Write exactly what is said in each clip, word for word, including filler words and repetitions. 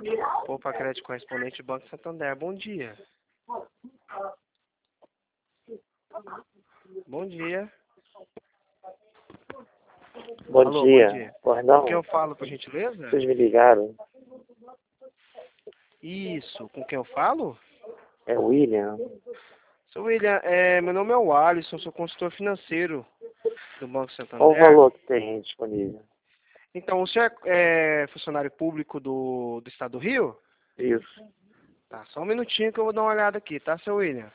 Opa, crédito correspondente Banco Santander. Bom dia. Bom dia. Bom Alô, dia. bom dia. Perdão, Com quem eu falo, por gentileza? vocês me ligaram? Isso. Com quem eu falo? É o William? Seu William, é, meu nome é o Alisson, sou consultor financeiro do Banco Qual o Santander. valor que tem disponível? Então, o senhor é funcionário público do, do Estado do Rio? Isso. Tá, só um minutinho que eu vou dar uma olhada aqui, tá, seu William?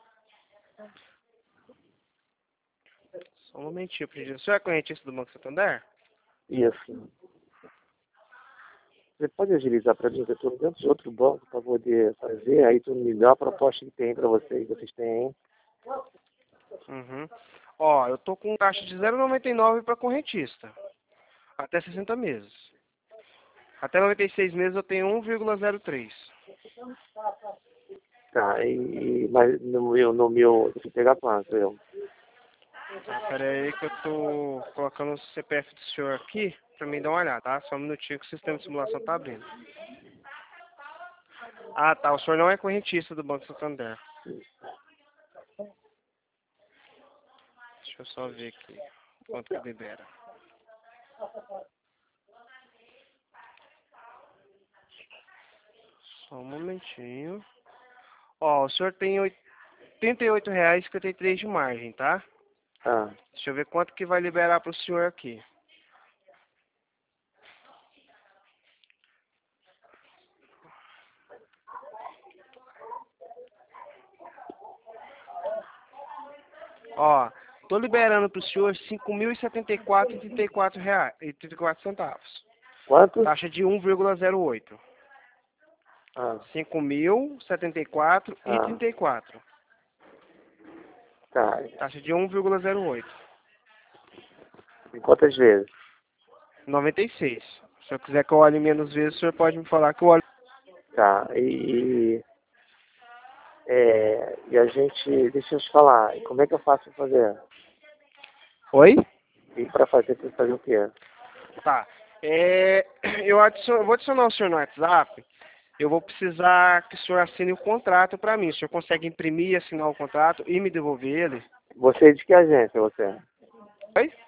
Só um momentinho, pedido. O senhor é correntista do Banco Santander? Isso. Você pode agilizar para mim que eu estou dentro de outro banco para poder fazer, aí tu me dá a proposta que tem para vocês, que vocês têm. Uhum. Ó, eu tô com taxa de zero vírgula noventa e nove para correntista. Até sessenta meses. Até noventa e seis meses eu tenho um vírgula zero três. Tá, e, mas no meu, no meu, deixa eu pegar quanto, eu? Tá, pera aí que eu tô colocando o C P F do senhor aqui pra mim dar uma olhada, tá? Só um minutinho que o sistema de simulação tá abrindo. Ah, tá. O senhor não é correntista do Banco Santander. Deixa eu só ver aqui quanto que libera. Só um momentinho. Ó, o senhor tem oitenta e oito reais e cinquenta e três de margem, tá? Ah, Deixa eu ver quanto que vai liberar pro senhor aqui. Ó, tô liberando pro senhor cinco mil e setenta e quatro reais e trinta e quatro reais e trinta e quatro centavos. quanto? Taxa de um vírgula zero oito. Ah, cinco mil e setenta e quatro reais e ah, trinta e quatro. tá. Taxa de um vírgula zero oito. E quantas vezes? noventa e seis. Se o senhor quiser que eu olhe menos vezes, o senhor pode me falar que eu olho. Tá, e, é, e a gente, deixa eu te falar, como é que eu faço para fazer? Oi? E para fazer, tem que fazer o quê? Tá. É, eu, adiciono, eu vou adicionar o senhor no WhatsApp. Eu vou precisar que o senhor assine o contrato para mim. O senhor consegue imprimir, assinar o contrato e me devolver ele? Você é de que agência, você? Oi?